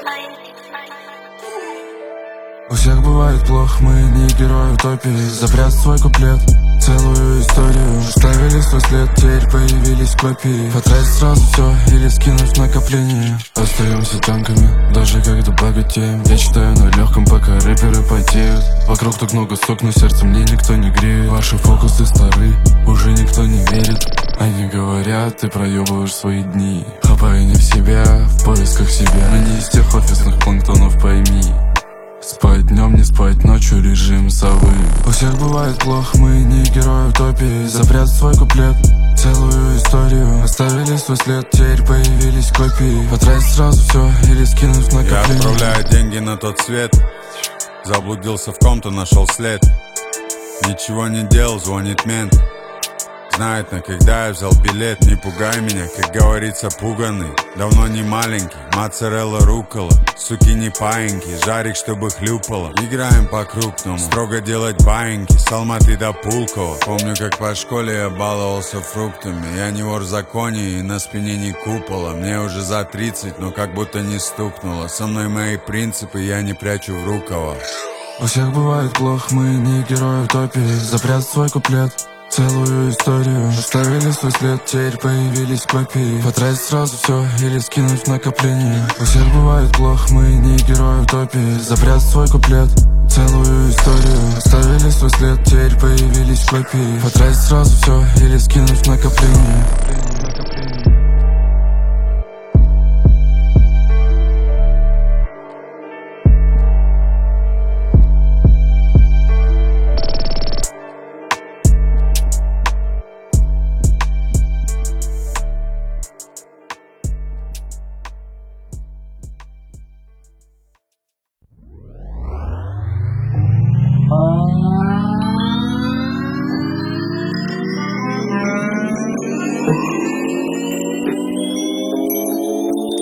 У всех бывает плохо, мы не герои утопии. Запрятать свой куплет, целую историю. Оставили свой след, теперь появились копии. Потратить сразу все или скинуть накопление. Остаемся танками, даже когда богатеем. Я читаю на легком, пока рэперы потеют. Вокруг так много сок, но сердце мне никто не греет. Ваши фокусы стары, уже никто не верит. Они говорят, ты проебываешь свои дни. Хапая не в себя, в поисках себя. Но не из тех офисных планктонов, пойми. Спать днем, не спать ночью, режим совы. У всех бывает плохо, мы не герои утопии. Запрятать свой куплет, целую историю. Оставили свой след, теперь появились копии. Потратить сразу все или скинуть накопление. Я отправляю деньги на тот свет. Заблудился в ком-то, нашел след. Ничего не делал, звонит мент. Знает, на когда я взял билет. Не пугай меня, как говорится, пуганый. Давно не маленький, моцарелла рукола. Суки не паиньки, жарик, чтобы хлюпало. Играем по-крупному, строго делать баиньки. С Алматы до Пулково. Помню, как по школе я баловался фруктами. Я не вор в законе и на спине не купола. Мне уже за 30, но как будто не стукнуло. Со мной мои принципы, я не прячу в рукава. У всех бывает плохо, мы не герои утопии. Запрятать свой куплет, целую историю. Оставили свой след, теперь появились копии. Потратить сразу все или скинуть накопление. У всех бывает плохо, мы не герои утопии. Запрятать свой куплет, целую историю. Оставили свой след, теперь появились копии. Потратить сразу все или скинуть накопление.